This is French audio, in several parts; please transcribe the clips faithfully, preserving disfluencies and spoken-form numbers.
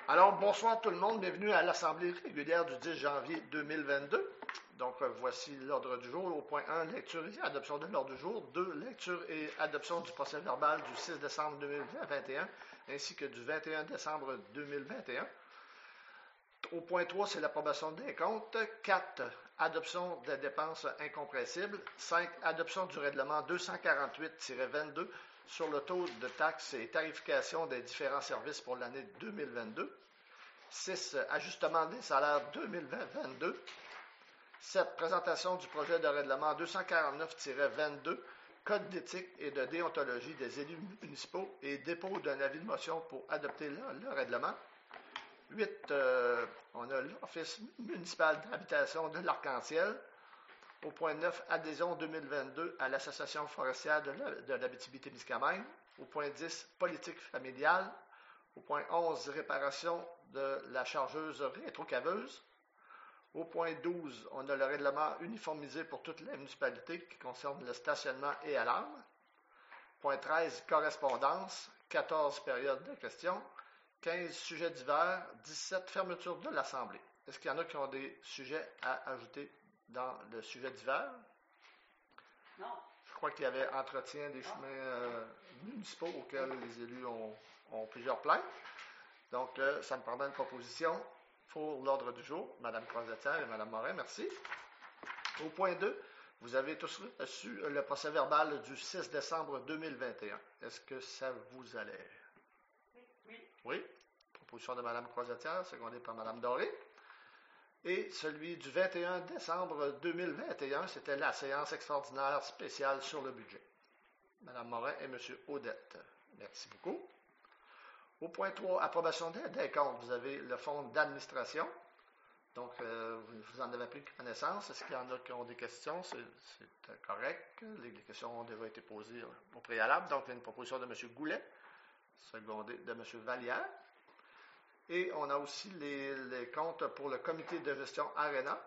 Alors, bonsoir tout le monde, bienvenue à l'Assemblée régulière du dix janvier deux mille vingt-deux. Donc, euh, voici l'ordre du jour. Au point un, lecture et adoption de l'ordre du jour. deux, lecture et adoption du procès-verbal du six décembre deux mille vingt et un, ainsi que du vingt et un décembre deux mille vingt et un. Au point trois, c'est l'approbation des comptes. quatre, adoption des dépenses incompressibles. cinq, adoption du règlement deux cent quarante-huit tiret vingt-deux sur le taux de taxes et tarification des différents services pour l'année deux mille vingt-deux. six, ajustement des salaires deux mille vingt-deux. sept, présentation du projet de règlement deux cent quarante-neuf tiret vingt-deux, code d'éthique et de déontologie des élus municipaux et dépôt d'un avis de motion pour adopter le, le règlement. huit, euh, on a l'Office municipal d'habitation de l'Arc-en-Ciel. Au point neuf, adhésion deux mille vingt-deux à l'Association forestière de, la, de l'Abitibi-Témiscamingue. Au point dix, politique familiale. Au point onze, réparation de la chargeuse rétrocaveuse. Au point douze, on a le règlement uniformisé pour toutes les municipalités qui concerne le stationnement et alarme. Point treize, correspondance. quatorze, période de questions. quinze, sujets divers. dix-sept, fermeture de l'Assemblée. Est-ce qu'il y en a qui ont des sujets à ajouter dans le sujet divers? Non. Je crois qu'il y avait entretien des chemins euh, municipaux auxquels les élus ont, ont plusieurs plaintes. Donc, euh, ça me prendra une proposition pour l'ordre du jour. Mme Croisetière et Mme Morin, merci. Au point deux, vous avez tous reçu le procès-verbal du six décembre deux mille vingt et un. Est-ce que ça vous allait? Oui. Oui. Proposition de Mme Croisetière, secondée par Mme Doré. Et celui du vingt et un décembre deux mille vingt et un, c'était la séance extraordinaire spéciale sur le budget. Mme Morin et M. Audette. Merci beaucoup. Au point trois, approbation des, des comptes. Vous avez le fonds d'administration. Donc, euh, vous en avez pris connaissance. Est-ce qu'il y en a qui ont des questions? C'est, c'est correct. Les, les questions ont déjà été posées au préalable. Donc, il y a une proposition de M. Goulet, secondée de M. Vallière. Et on a aussi les, les comptes pour le comité de gestion ARENA.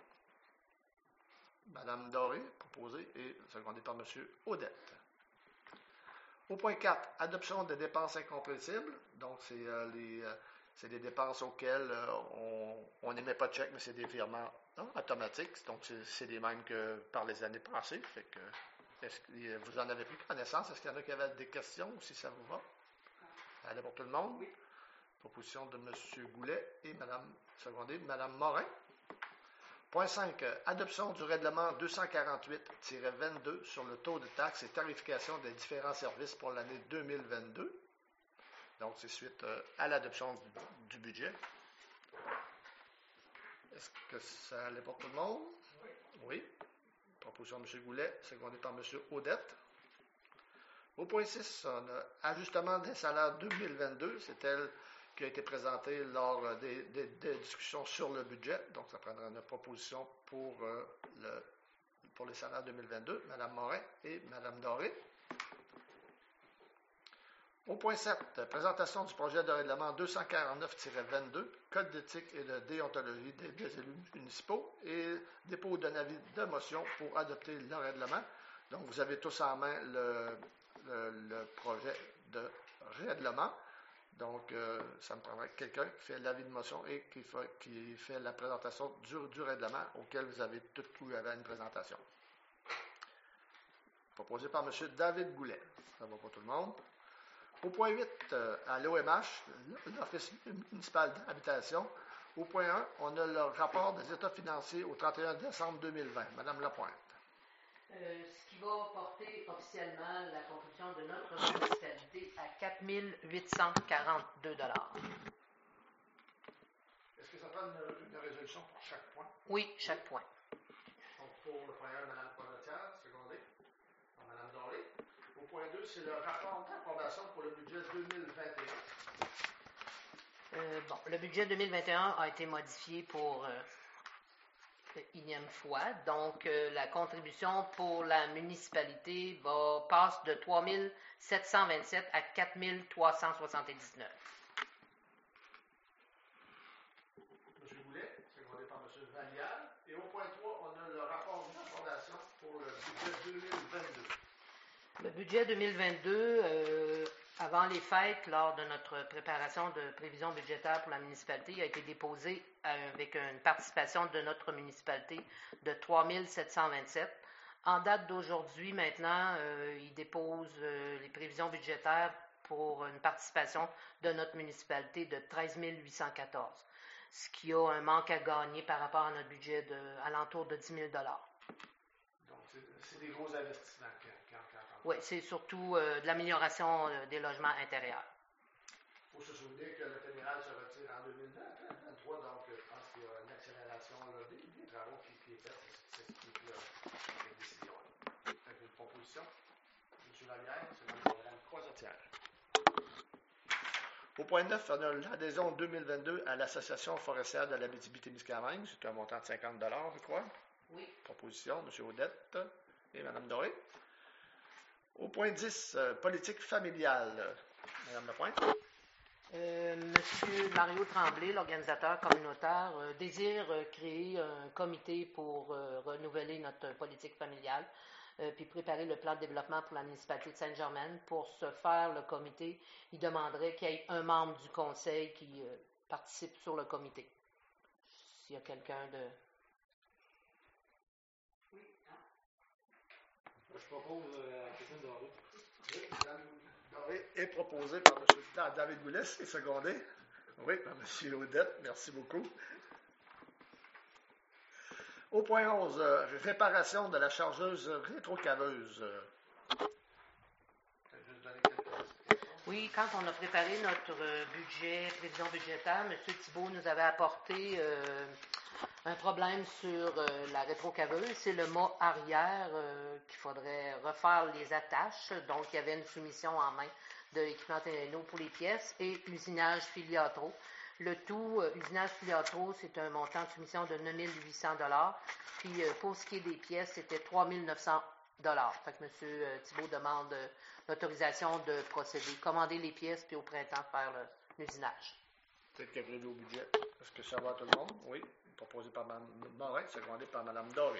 Mme Doré, proposée et secondée par M. Audette. Au point quatre, adoption des dépenses incompressibles. Donc, c'est, euh, les, euh, c'est des dépenses auxquelles euh, on n'émet pas de chèque, mais c'est des virements hein, automatiques. Donc, c'est, c'est les mêmes que par les années passées. Fait que, est-ce que vous en avez pris connaissance? Est-ce qu'il y en a qui avaient des questions ou si ça vous va? Ça allait pour tout le monde? Oui. Proposition de M. Goulet et Mme secondée, Mme Morin. Point cinq. Adoption du règlement deux cent quarante-huit tiret vingt-deux sur le taux de taxes et tarification des différents services pour l'année deux mille vingt-deux. Donc, c'est suite euh, à l'adoption du, du budget. Est-ce que ça allait pour tout le monde? Oui. Oui. Proposition de M. Goulet, secondée par M. Audette. Au point six, on a ajustement des salaires deux mille vingt-deux. C'est elle qui a été présentée lors des, des, des discussions sur le budget. Donc, ça prendra une proposition pour, euh, le, pour les salaires deux mille vingt-deux. Mme Morin et Mme Doré. Au point sept, présentation du projet de règlement deux cent quarante-neuf tiret vingt-deux, code d'éthique et de déontologie des, des élus municipaux et dépôt d'un avis de motion pour adopter le règlement. Donc, vous avez tous en main le, le, le projet de règlement. Donc, euh, ça me prendrait quelqu'un qui fait l'avis de motion et qui fait, qui fait la présentation du, du règlement auquel vous avez tout eu à une présentation. Proposé par M. David Goulet. Ça va pour tout le monde. Au point huit, euh, à l'O M H, l'Office municipal d'habitation. Au point un, on a le rapport des états financiers au trente et un décembre deux mille vingt. Madame Lapointe. Euh, ce qui va porter officiellement la contribution de notre municipalité à quatre mille huit cent quarante-deux dollars. Est-ce que ça prend une, une résolution pour chaque point? Oui, chaque point. Donc, pour le point un, Mme Croisetière, secondée par Mme Doré. Au point deux, c'est le rapport d'approbation pour le budget deux mille vingt et un. Euh, bon, le budget deux mille vingt et un a été modifié pour euh, énième fois. Donc, euh, la contribution pour la municipalité va, passe de trois mille sept cent vingt-sept à quatre mille trois cent soixante-dix-neuf. M. Goulet, secondé par M. Vallière. Et au point trois, on a le rapport d'information pour le budget deux mille vingt-deux. Le budget deux mille vingt-deux, euh, Avant les fêtes, lors de notre préparation de prévision budgétaire pour la municipalité, il a été déposé avec une participation de notre municipalité de trois mille sept cent vingt-sept. En date d'aujourd'hui, maintenant, euh, il dépose euh, les prévisions budgétaires pour une participation de notre municipalité de treize mille huit cent quatorze, ce qui a un manque à gagner par rapport à notre budget de alentour de dix mille dollars. Donc, c'est des gros investissements. Quand, quand, quand, quand. Oui, c'est surtout euh, de l'amélioration euh, des logements intérieurs. Il faut se souvenir que le fédéral se retire en deux mille vingt-trois, donc je pense qu'il y a une accélération là, des, des travaux qui, qui est faite. C'est ce qui est la décision. Avec une proposition. M. Vallière, c'est Mme Croisetière. Au point neuf, on a l'adhésion deux mille vingt-deux à l'Association forestière de l'Abitibi-Témiscamingue. C'est un montant de cinquante dollars, je crois. Oui. Proposition, M. Audette et Mme Doré. Au point dix, euh, politique familiale. Mme Lapointe. Euh, Monsieur Mario Tremblay, l'organisateur communautaire, euh, désire euh, créer un comité pour euh, renouveler notre politique familiale, euh, puis préparer le plan de développement pour la municipalité de Saint-Germain. Pour ce faire, le comité, il demanderait qu'il y ait un membre du conseil qui euh, participe sur le comité. S'il y a quelqu'un de... Oui. Je propose euh, Christine Doré. Oui, Mme Doré est proposée par M. David Goulet et secondé. Oui, par M. Audette. Merci beaucoup. Au point onze, euh, réparation de la chargeuse rétrocaveuse. Oui, quand on a préparé notre budget, prévision budgétaire, M. Thibault nous avait apporté euh, un problème sur euh, la rétrocaveuse. C'est le mât arrière euh, qu'il faudrait refaire les attaches. Donc, il y avait une soumission en main de l'équipement Téléno pour les pièces et usinage Filiatro. Le tout, euh, usinage Filiatro, c'est un montant de soumission de neuf mille huit cents dollars. Puis, euh, pour ce qui est des pièces, c'était trois mille neuf cents dollars. Fait que M. Thibault demande euh, l'autorisation de procéder, commander les pièces, puis au printemps faire l'usinage. C'est ce qui est prévu au budget. Est-ce que ça va à tout le monde? Oui. Proposé par Mme Morin, secondé par Mme Doré.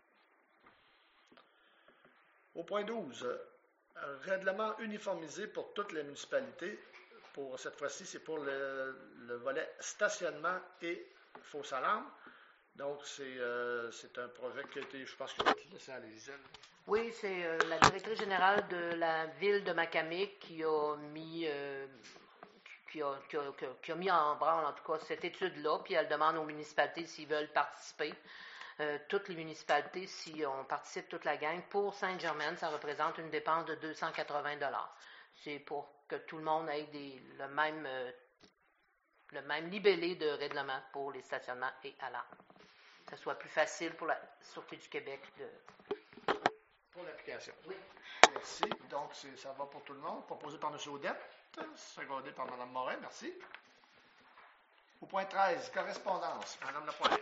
Au point douze, un règlement uniformisé pour toutes les municipalités. Pour cette fois-ci, c'est pour le, le volet stationnement et fausse alarme. Donc, c'est euh, un projet qui a été, je pense, que vous laissé à l'Élisée. Oui, c'est euh, la directrice générale de la ville de Macamic qui a mis euh, qui, a, qui, a, qui a mis en branle, en tout cas, cette étude-là, puis elle demande aux municipalités s'ils veulent participer. Euh, toutes les municipalités, si on participe toute la gang, pour Saint-Germain, ça représente une dépense de deux cent quatre-vingts dollars. C'est pour que tout le monde ait des, le même euh, le même libellé de règlement pour les stationnements et alarmes. Que ce soit plus facile pour la Sûreté du Québec de... Pour l'application. Oui. Merci. Donc, ça va pour tout le monde. Proposé par M. Audette, secondé par Mme Morin. Merci. Au point treize, correspondance. Mme Lapointe.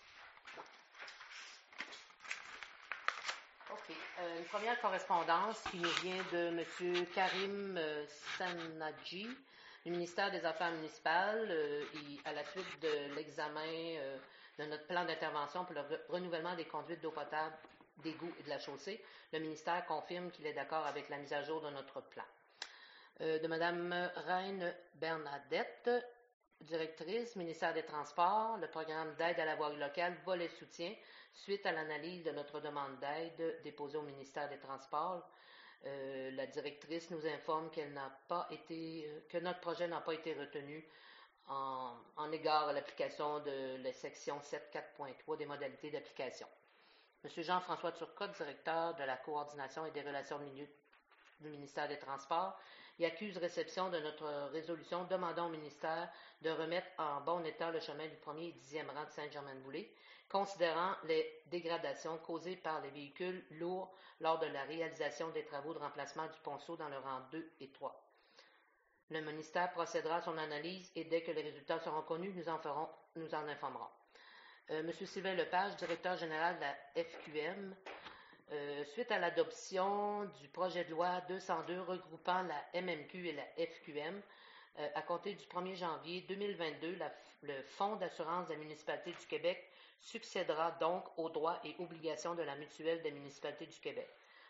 OK. Euh, une première correspondance qui nous vient de M. Karim euh, Sanadji, du ministère des Affaires municipales, euh, et à la suite de l'examen euh, de notre plan d'intervention pour le re renouvellement des conduites d'eau potable, d'égouts et de la chaussée, le ministère confirme qu'il est d'accord avec la mise à jour de notre plan. Euh, de Mme Reine Bernadette, directrice, ministère des Transports, le programme d'aide à la voirie locale, volet soutien, suite à l'analyse de notre demande d'aide déposée au ministère des Transports. Euh, la directrice nous informe qu'elle n'a pas été, que notre projet n'a pas été retenu en, en égard à l'application de la section sept quatre point trois des modalités d'application. M. Jean-François Turcotte, directeur de la coordination et des relations de milieu du ministère des Transports, il accuse réception de notre résolution demandant au ministère de remettre en bon état le chemin du premier et dixième rang de Saint-Germain-de-Boulay, considérant les dégradations causées par les véhicules lourds lors de la réalisation des travaux de remplacement du ponceau dans le rang deux et trois. Le ministère procédera à son analyse et dès que les résultats seront connus, nous en, ferons, nous en informerons. Euh, M. Sylvain Lepage, directeur général de la F Q M, euh, suite à l'adoption du projet de loi deux cent deux regroupant la M M Q et la F Q M, euh, à compter du premier janvier deux mille vingt-deux, la, le Fonds d'assurance des municipalités du Québec succédera donc aux droits et obligations de la mutuelle des municipalités du Québec.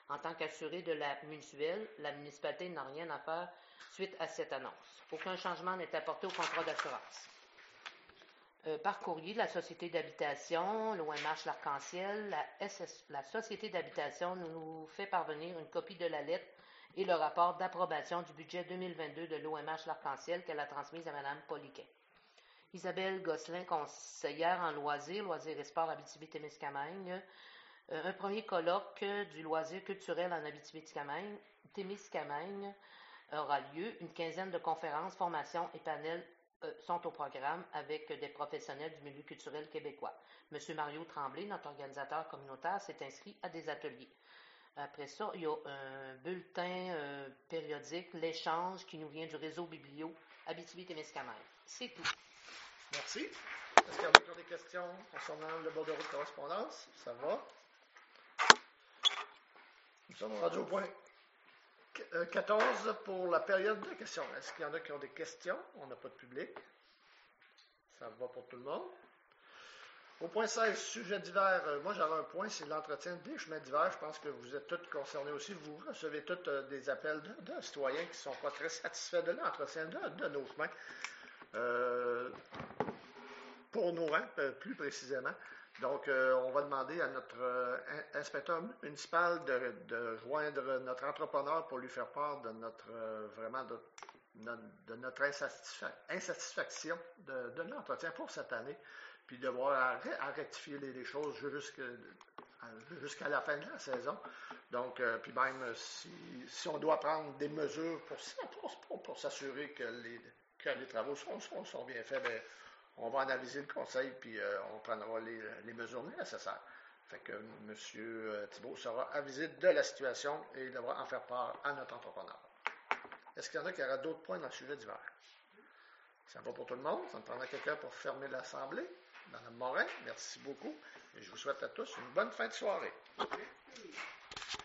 En tant qu'assuré de la mutuelle, la municipalité n'a rien à faire suite à cette annonce. Aucun changement n'est apporté au contrat d'assurance. Euh, par courrier, la Société d'habitation, l'O M H L'Arc-en-Ciel, la, S S, la Société d'habitation nous fait parvenir une copie de la lettre et le rapport d'approbation du budget deux mille vingt-deux de l'O M H L'Arc-en-Ciel qu'elle a transmise à Mme Poliquet. Isabelle Gosselin, conseillère en loisirs, loisirs et sports Abitibi-Témiscamingue. Euh, un premier colloque du loisir culturel en Abitibi-Témiscamingue aura lieu. Une quinzaine de conférences, formations et panels euh, sont au programme avec des professionnels du milieu culturel québécois. M. Mario Tremblay, notre organisateur communautaire, s'est inscrit à des ateliers. Après ça, il y a un bulletin euh, périodique, l'échange, qui nous vient du réseau Biblio Abitibi-Témiscamingue. C'est tout. Merci. Est-ce qu'il y a encore des questions concernant le bordereau de correspondance? Ça va? Nous sommes rendus au point quatorze pour la période de questions. Est-ce qu'il y en a qui ont des questions? On n'a pas de public. Ça va pour tout le monde. Au point seize, sujet divers. Euh, moi, j'avais un point, c'est l'entretien des chemins d'hiver. Je pense que vous êtes tous concernés aussi. Vous recevez tous euh, des appels de, de citoyens qui ne sont pas très satisfaits de l'entretien de, de nos chemins. Euh, pour nos rangs, plus précisément. Donc, euh, on va demander à notre euh, inspecteur municipal de, de joindre notre entrepreneur pour lui faire part de notre euh, vraiment de, de notre insatisfa- insatisfaction de, de l'entretien pour cette année, puis de voir à, à rectifier les, les choses jusqu'à, jusqu'à la fin de la saison. Donc, euh, puis même si, si on doit prendre des mesures pour, pour, pour, pour s'assurer que les, que les travaux sont, sont, sont bien faits, bien, on va en aviser le conseil, puis euh, on prendra les, les mesures nécessaires. Fait que M. Thibault sera avisé de la situation et il devra en faire part à notre entrepreneur. Est-ce qu'il y en a qui aura d'autres points dans le sujet d'hiver? Ça va pour tout le monde? Ça me prendra quelqu'un pour fermer l'Assemblée? Madame Morin, merci beaucoup. Et je vous souhaite à tous une bonne fin de soirée.